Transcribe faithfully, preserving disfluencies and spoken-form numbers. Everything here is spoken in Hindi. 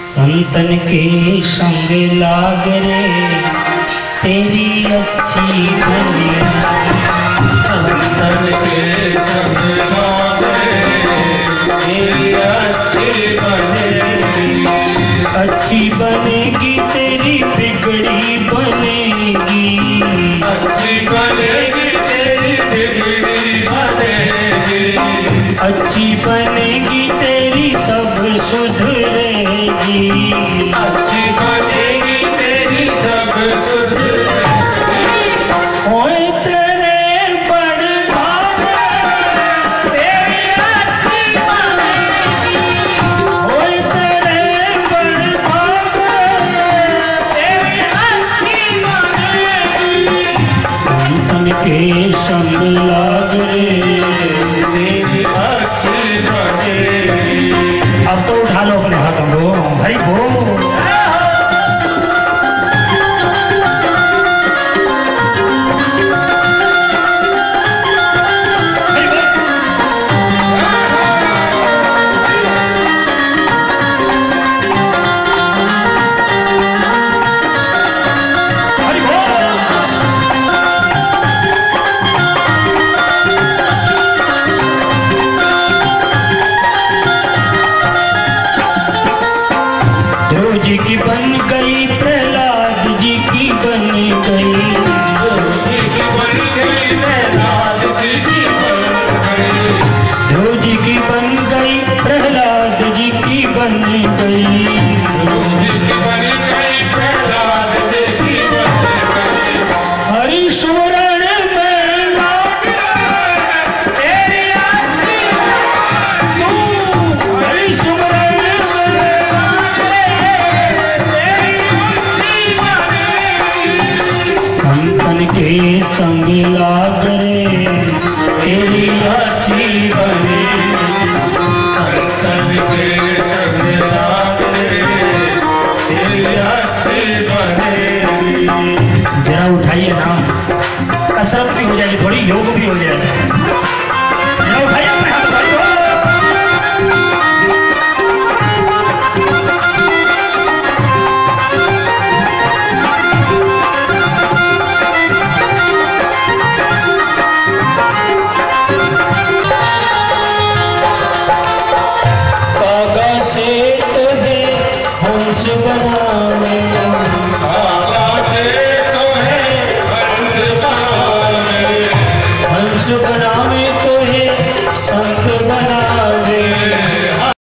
संतन के संग लाग रे तेरी अच्छी बनी। संतन के संग लाग रे तेरी अच्छी बनेगी। अच्छी बनेगी तेरी बिगड़ी बनेगी। अच्छी बनेगी तेरी बिगड़ी बनेगी। अच्छी बनेगी तेरी सब सुधरेगी। अच्छी बनेगी तेरी सब सुधरेगी। ओए तेरे बड़ भाग तेरी अच्छी बनेगी। ओए तेरे बड़ भाग तेरी अच्छी बनेगी। संतन के संग लाग रे तेरी अच्छी बनेगी। अब तो उठा लो अपने हाथों को, हरि बोल। ध्रुव जी की बन गई, प्रहलाद जी की बन गई। ध्रुव जी की बन गई, प्रहलाद जी की बन गई। ध्रुव जी की बन गई, प्रहलाद जी की बन गई। ध्रुव जी की बन गई, प्रहलाद जी की बन गई। हरि सुमरण में लाग तेरी अच्छी तू। हरि सुमरण में लाग तेरी अच्छी बनेगी। संतन के संग लाग